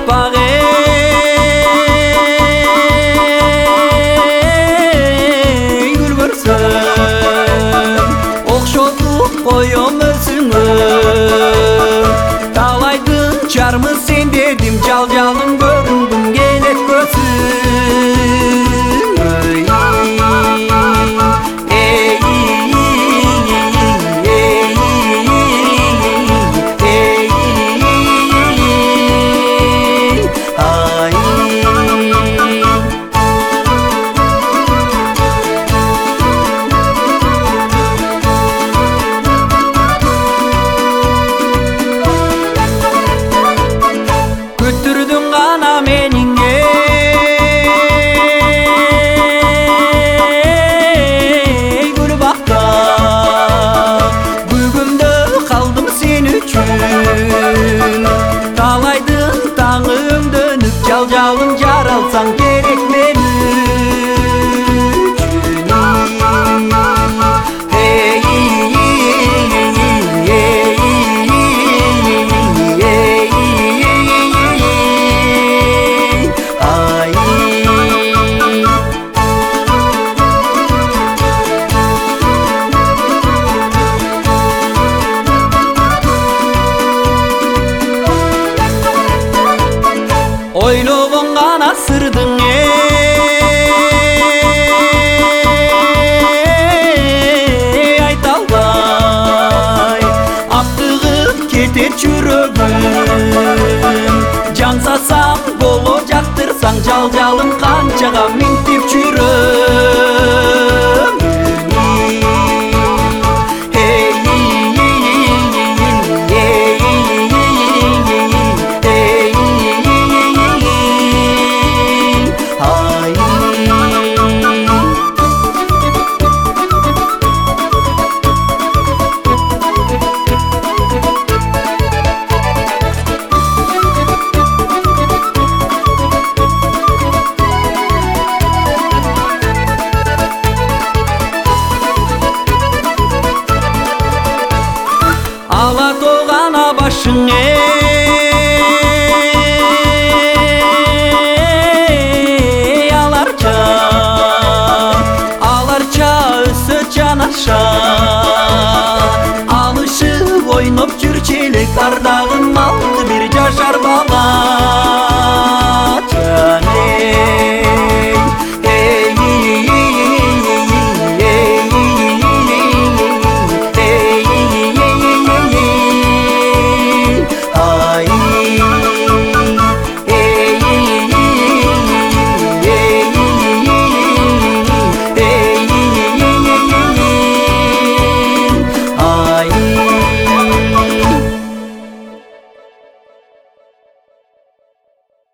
yapaq ey gül görsem okşotup koyom özüngü talaydın çarmı sen dedim жалжалым көрүндүм келет көзүм күттүрдүң гана менинге гүл бакта бүгүмдө калдым сен үчүн талайдын таңы өңдөнүп жалжалым жаралсаң керек мен ойлогон гана сырдың айта албай аптыгып кетет жүрөгүм жансасам боло жактырсаң жалжалым канчага минтип жүрөм ала тогана башың аларча өсө жанаша алышып ойноп жүрчү элек ардагы